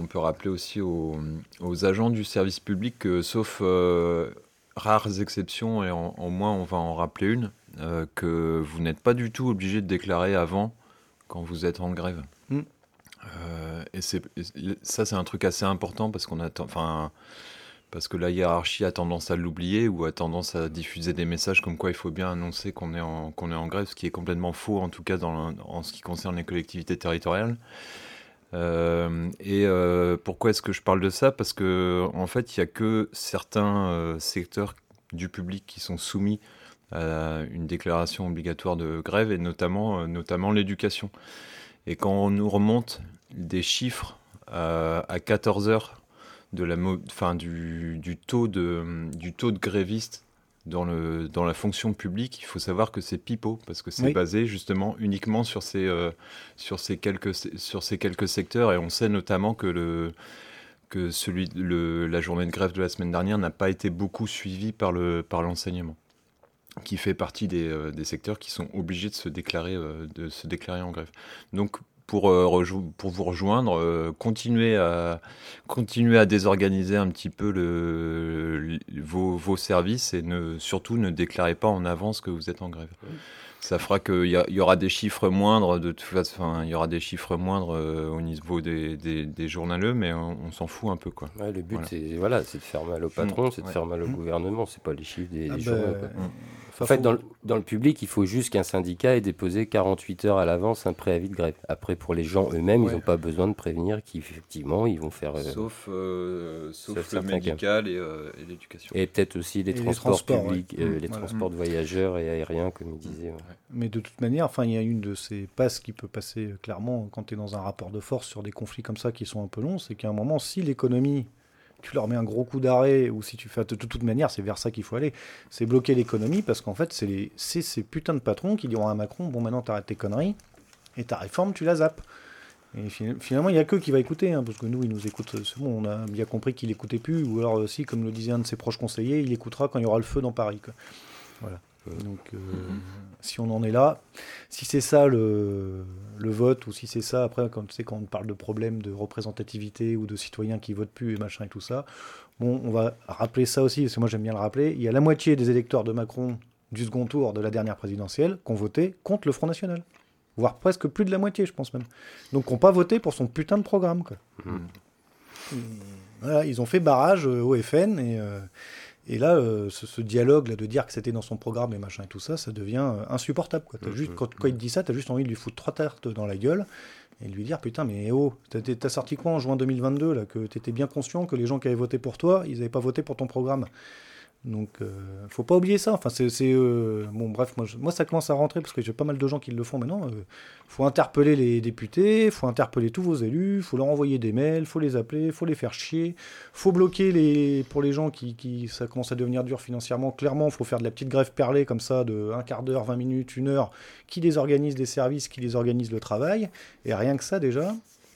aux agents du service public que, sauf rares exceptions, et en moins on va en rappeler une, que vous n'êtes pas du tout obligé de déclarer avant quand vous êtes en grève. Et ça, c'est un truc assez important parce parce que la hiérarchie a tendance à l'oublier ou a tendance à diffuser des messages comme quoi il faut bien annoncer qu'on est en grève, ce qui est complètement faux, en tout cas en ce qui concerne les collectivités territoriales. Pourquoi est-ce que je parle de ça ? Parce que en fait, il n'y a que certains secteurs du public qui sont soumis à une déclaration obligatoire de grève, et notamment l'éducation. Et quand on nous remonte des chiffres à 14 heures du taux de grévistes dans la fonction publique, il faut savoir que c'est pipeau, parce que c'est basé justement uniquement sur ces quelques secteurs, et on sait notamment que la journée de grève de la semaine dernière n'a pas été beaucoup suivie par l'enseignement, qui fait partie des secteurs qui sont obligés de se déclarer en grève. Donc pour vous rejoindre, continuez à désorganiser un petit peu vos services, et surtout ne déclarez pas en avance que vous êtes en grève. Ça fera qu'il y aura des chiffres moindres, de toute façon, il y aura des chiffres moindres au niveau des journaleux, mais on s'en fout un peu, quoi. Ouais, le but, c'est de faire mal au patron, c'est de faire mal au gouvernement, c'est pas les chiffres des journaux, quoi. En fait, dans le public, il faut juste qu'un syndicat ait déposé 48 heures à l'avance un préavis de grève. Après, pour les gens eux-mêmes, ils n'ont pas besoin de prévenir qu'effectivement, ils vont faire... Sauf le médical et l'éducation. Et peut-être aussi les transports publics, les transports de voyageurs et aériens, comme il disait. Ouais. Mais de toute manière, il y a une de ces passes qui peut passer clairement quand tu es dans un rapport de force sur des conflits comme ça qui sont un peu longs, c'est qu'à un moment, si l'économie... tu leur mets un gros coup d'arrêt, ou si tu fais de toute manière, c'est vers ça qu'il faut aller. C'est bloquer l'économie, parce qu'en fait, c'est ces putains de patrons qui diront à Macron, bon, maintenant t'arrêtes tes conneries, et ta réforme, tu la zappes. Et finalement, il n'y a que qui va écouter, parce que nous, il nous écoute, c'est bon, on a bien compris qu'il n'écoutait plus, ou alors aussi, comme le disait un de ses proches conseillers, il écoutera quand il y aura le feu dans Paris, quoi. Voilà. Donc, si on en est là, si c'est ça le vote, ou si c'est ça, après, quand on parle de problèmes de représentativité ou de citoyens qui votent plus et machin et tout ça, bon, on va rappeler ça aussi, parce que moi j'aime bien le rappeler, il y a la moitié des électeurs de Macron du second tour de la dernière présidentielle qui ont voté contre le Front National. Voire presque plus de la moitié, je pense même. Donc, qui n'ont pas voté pour son putain de programme, quoi. Voilà, ils ont fait barrage au FN, et là, ce dialogue là, de dire que c'était dans son programme et machin et tout ça, ça devient insupportable, quoi. Quand il te dit ça, t'as juste envie de lui foutre 3 tartes dans la gueule et de lui dire, putain, mais oh, t'as sorti quoi en juin 2022, là, que t'étais bien conscient que les gens qui avaient voté pour toi, ils n'avaient pas voté pour ton programme. Donc, faut pas oublier ça. Enfin, bon, bref, moi, ça commence à rentrer parce que j'ai pas mal de gens qui le font maintenant. Faut interpeller les députés, faut interpeller tous vos élus, faut leur envoyer des mails, faut les appeler, faut les faire chier, faut bloquer pour les gens qui ça commence à devenir dur financièrement. Clairement, faut faire de la petite grève perlée comme ça de un quart d'heure, 20 minutes, 1 heure, qui désorganise les services, qui désorganise le travail. Et rien que ça, déjà,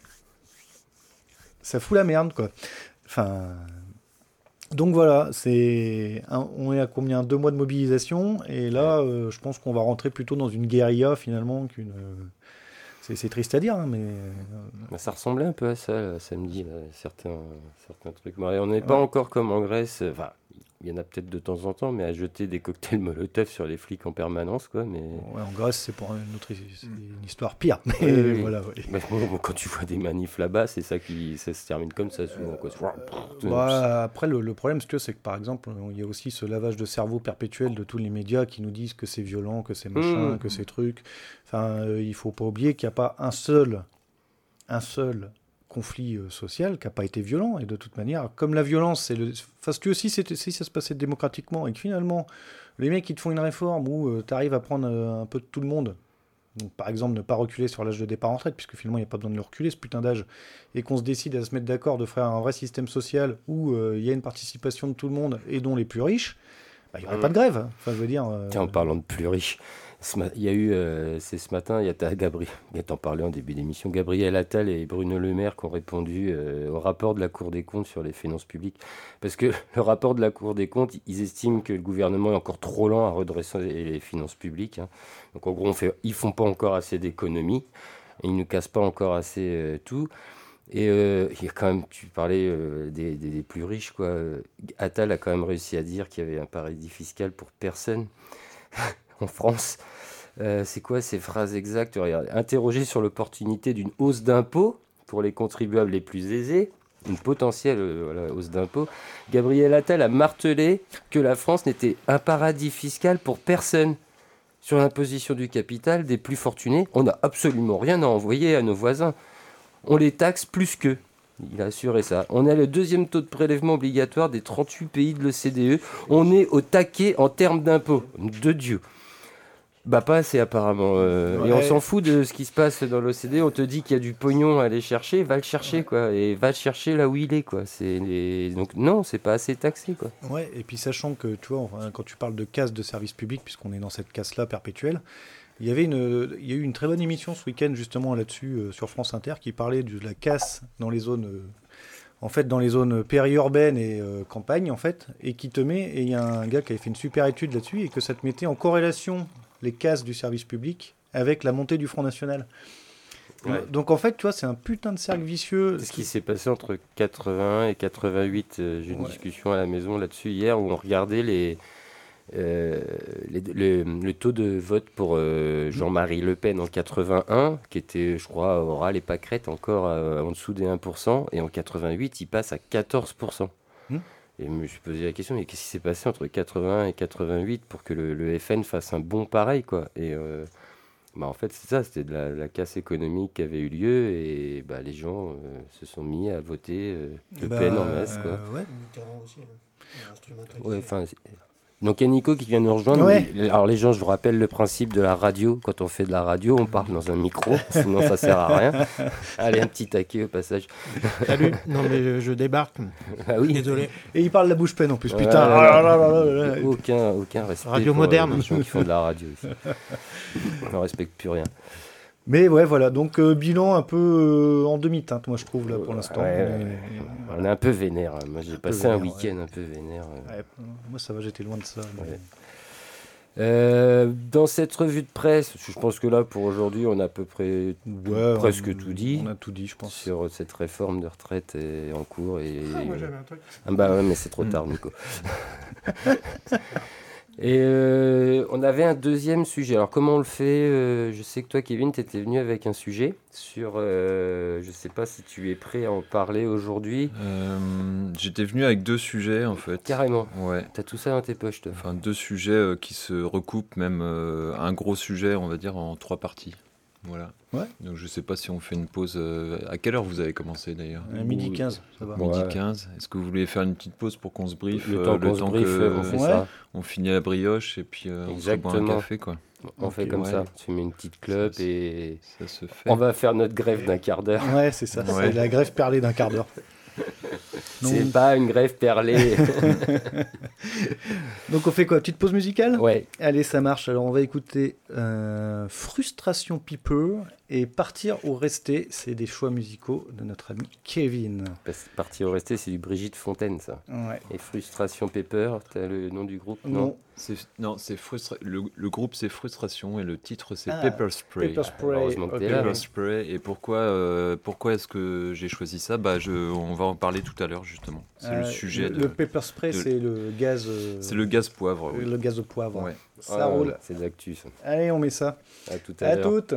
ça fout la merde, quoi. Enfin... Donc voilà, on est à combien ? 2 mois de mobilisation, et là, je pense qu'on va rentrer plutôt dans une guérilla finalement qu'une. C'est triste à dire, hein, mais. Ça ressemblait un peu à ça samedi, là, certains trucs. On n'est pas encore comme en Grèce. Enfin, il y en a peut-être de temps en temps, mais à jeter des cocktails Molotov sur les flics en permanence, quoi. Mais ouais, en Grèce, c'est pour une histoire pire. Mais oui. voilà. Oui. Mais bon, quand tu vois des manifs là-bas, c'est ça ça se termine comme ça souvent, quoi. Après, le problème, c'est que par exemple, il y a aussi ce lavage de cerveau perpétuel de tous les médias qui nous disent que c'est violent, que c'est machin, que c'est truc. Enfin, il faut pas oublier qu'il n'y a pas un seul conflit social qui n'a pas été violent, et de toute manière, comme la violence, si ça se passait démocratiquement et que finalement les mecs ils te font une réforme où tu arrives à prendre un peu de tout le monde, donc par exemple ne pas reculer sur l'âge de départ en retraite, puisque finalement il n'y a pas besoin de le reculer, ce putain d'âge, et qu'on se décide à se mettre d'accord de faire un vrai système social où il y a une participation de tout le monde et dont les plus riches, il n'y aurait pas de grève. Enfin, je veux dire... Tiens, en parlant de plus riches, il y a eu, c'est ce matin, il y a Gabriel, t'en parlais en début d'émission, Gabriel Attal et Bruno Le Maire qui ont répondu au rapport de la Cour des comptes sur les finances publiques. Parce que le rapport de la Cour des comptes, ils estiment que le gouvernement est encore trop lent à redresser les finances publiques. Hein. Donc en gros, ils font pas encore assez d'économies, et ils ne cassent pas encore assez tout. Et il y a quand même, tu parlais des plus riches, quoi. Attal a quand même réussi à dire qu'il y avait un paradis fiscal pour personne en France. C'est quoi ces phrases exactes? Regarde, interrogé sur l'opportunité d'une hausse d'impôts pour les contribuables les plus aisés, une potentielle hausse d'impôts, Gabriel Attal a martelé que la France n'était un paradis fiscal pour personne. Sur l'imposition du capital des plus fortunés, on n'a absolument rien à envoyer à nos voisins. On les taxe plus qu'eux. Il a assuré ça. On a le 2e taux de prélèvement obligatoire des 38 pays de l'OCDE. On est au taquet en termes d'impôts. De Dieu. Pas assez apparemment. Et on s'en fout de ce qui se passe dans l'OCDE. On te dit qu'il y a du pognon à aller chercher. Va le chercher, quoi. Et va le chercher là où il est, quoi. Donc non, c'est pas assez taxé, quoi. Ouais, et puis sachant que, tu vois, quand tu parles de casse de service public, puisqu'on est dans cette casse-là perpétuelle, il y a eu une très bonne émission ce week-end justement là-dessus sur France Inter qui parlait de la casse dans les zones, dans les zones périurbaines et campagne en fait, et qui te met, et il y a un gars qui avait fait une super étude là-dessus et que ça te mettait en corrélation les casses du service public avec la montée du Front National. Ouais. Donc en fait, tu vois, c'est un putain de cercle vicieux. C'est ce qui s'est passé entre 81 et 88. J'ai eu une discussion à la maison là-dessus hier où on regardait le taux de vote pour Jean-Marie Le Pen en 81, qui était, je crois, oral et pâquerette encore en dessous des 1%, et en 88, il passe à 14%. Et je me suis posé la question, mais qu'est-ce qui s'est passé entre 81 et 88 pour que le FN fasse un bond pareil, quoi. Et en fait, c'est ça, c'était de la casse économique qui avait eu lieu, et les gens se sont mis à voter Le Pen en masse, quoi. Ouais. Ouais, donc il y a Nico qui vient nous rejoindre. Ouais. Alors les gens, je vous rappelle le principe de la radio. Quand on fait de la radio, on parle dans un micro, sinon ça sert à rien. Allez, un petit taquet au passage. Salut, non mais je débarque. Ah oui. Désolé. Et il parle la bouche pleine en plus, Ouais, putain. Aucun respect Radio pour moderne. les gens qui font de la radio ici. On ne respecte plus rien. Mais ouais, voilà, donc bilan un peu en demi-teinte, moi je trouve, là, pour l'instant. On est un peu vénère. Hein. Moi j'ai passé un week-end un peu vénère. Ouais, moi ça va, j'étais loin de ça. Dans cette revue de presse, je pense que là pour aujourd'hui on a à peu près presque tout dit. On a tout dit, je pense. Sur cette réforme de retraite en cours. Moi j'avais un truc. Ouais, mais c'est trop tard, Nico. Et on avait un deuxième sujet. Alors comment on le fait? Je sais que toi, Kevin, tu étais venu avec un sujet sur... je ne sais pas si tu es prêt à en parler aujourd'hui. J'étais venu avec 2 sujets en fait. Carrément. Ouais. T'as tout ça dans tes poches, toi. Enfin 2 sujets qui se recoupent, même un gros sujet, on va dire, en 3 parties. Voilà. Ouais. Donc je sais pas si on fait une pause. À quelle heure vous avez commencé d'ailleurs? Midi 15, ça va. Midi 15. Est-ce que vous voulez faire une petite pause pour qu'on se briefe? Le temps qu'on se briefe, on fait ça. On finit la brioche et puis on se boit un café, quoi. On fait comme ça. Tu mets une petite clope et ça se fait. On va faire notre grève d'1 quart d'heure. Ouais, c'est ça. C'est la grève perlée d'1 quart d'heure. C'est pas une grève perlée. Donc on fait quoi? Petite pause musicale? Ouais. Allez, ça marche. Alors on va écouter Frustration People et Partir ou Rester. C'est des choix musicaux de notre ami Kevin. Partir ou Rester, c'est du Brigitte Fontaine, ça. Ouais. Et Frustration Pepper, t'as le nom du groupe? Non. Le groupe c'est Frustration et le titre c'est Pepper Spray. Pepper Spray. Heureusement que t'es Pepper là. Spray. Et pourquoi est-ce que j'ai choisi ça? On va en parler tout à l'heure justement. C'est le sujet. Le Pepper Spray, c'est le gaz. C'est le gaz poivre. Oui. Le gaz de poivre. Ouais. Ça roule. C'est de l'actu, ça. Allez, on met ça. À tout à l'heure. toutes.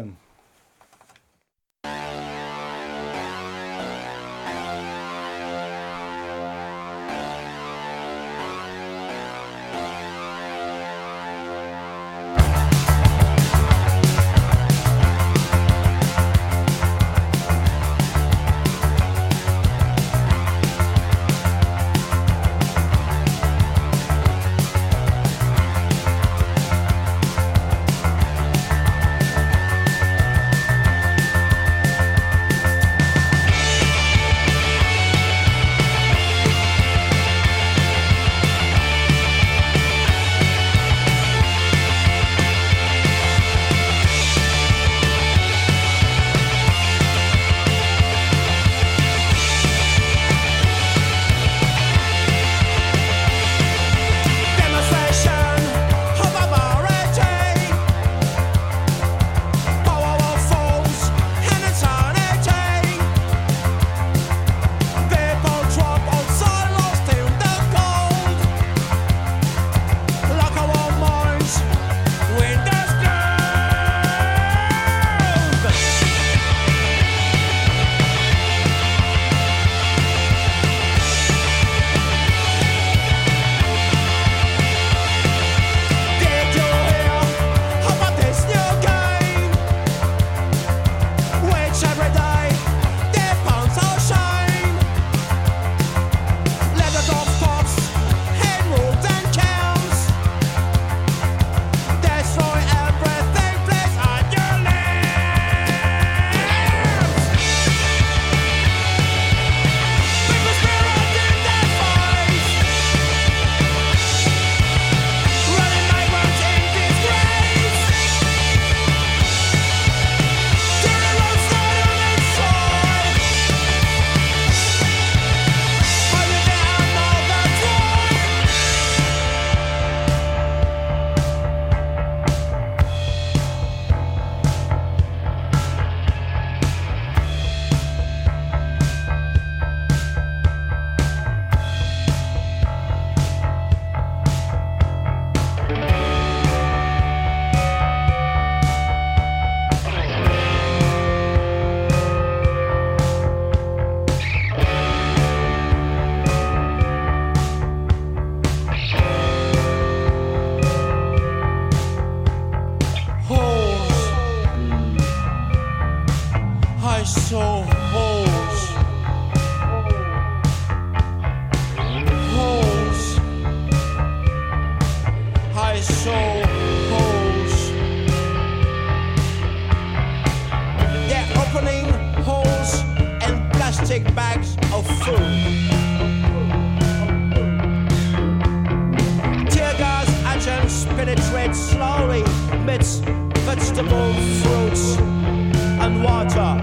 midst vegetables, fruits, and water.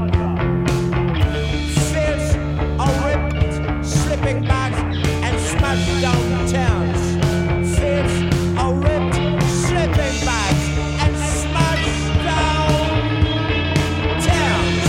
Fields are ripped, slipping back and smashed down towns. Fields are ripped, slipping back and smashed down towns.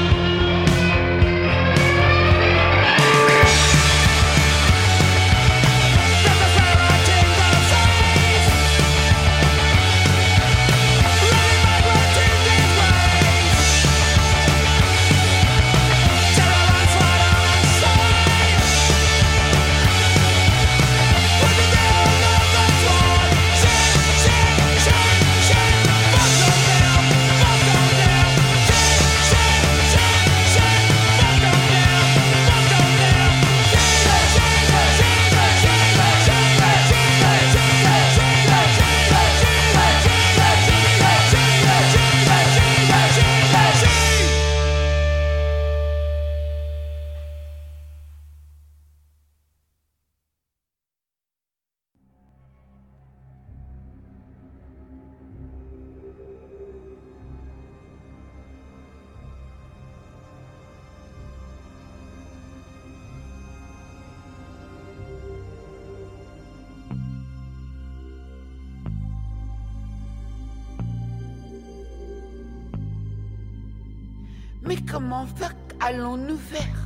Mais comment faire allons-nous faire?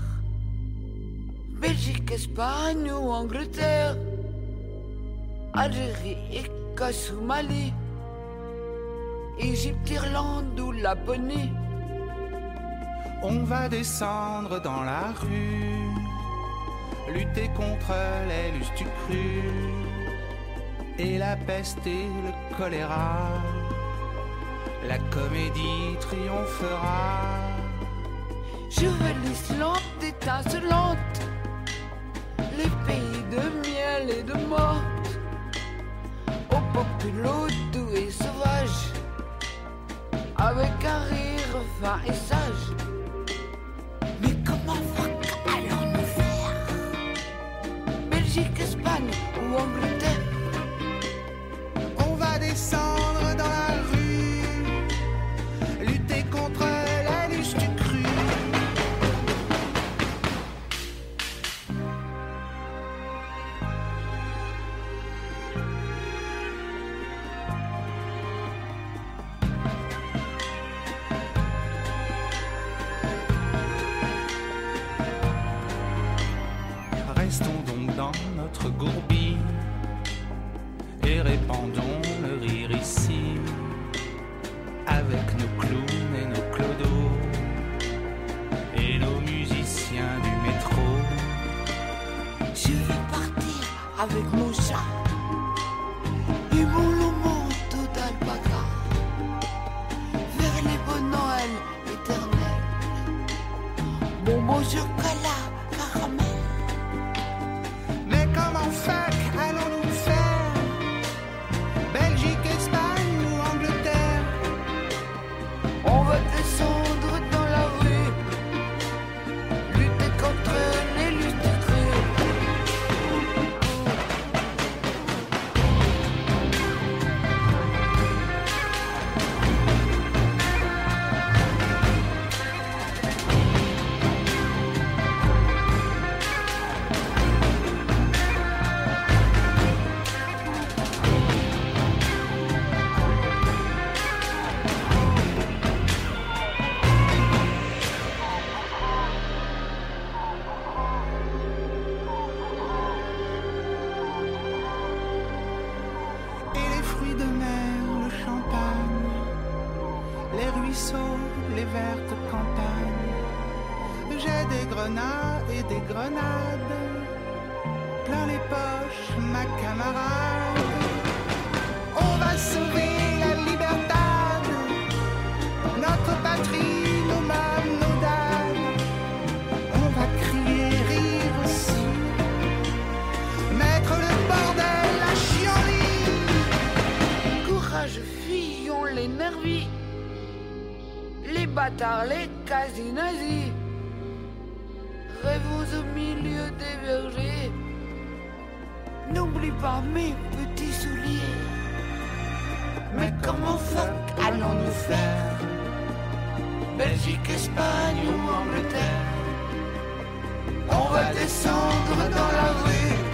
Belgique, Espagne ou Angleterre? Algérie, Écosse ou Mali? Égypte, Irlande ou Laponie? On va descendre dans la rue, lutter contre les lustucrues et la peste et le choléra. La comédie triomphera. Je veux l'Islande étincelante, les pays de miel et de morte, aux populos doux et sauvages, avec un rire fin et sage. Mais comment allons-nous faire? Belgique, Espagne ou Angleterre? On va descendre dans la rue, lutter contre la lustucrue. Restons donc dans notre gourbi et répandons le rire ici, avec nos clowns et nos clodos et nos musiciens du métro. Je vais partir avec mon chat et mon long manteau d'alpaca vers les beaux Noëls éternels. Bonbons, chocolat, caramel. Mais comment faire allons-nous faire? Belgique, Espagne ou Angleterre? On va descendre dans la rue, lutter contre les lustucrues. Et les fruits de mer, le champagne, les ruisseaux, les vertes campagnes. J'ai des grenades et des grenades, plein les poches, ma camarade. On va sauver la libertad, notre patrie, nos mâmes, nos dames. On va crier, rire aussi, mettre le bordel, la chienlit. Courage, fuyons les nervis, les bâtards, les quasi-nazis. Rêvons au milieu des vergers. N'oublie pas mes petits souliers. Mais comment fuck allons-nous faire? Belgique, Espagne ou Angleterre? On va descendre dans la rue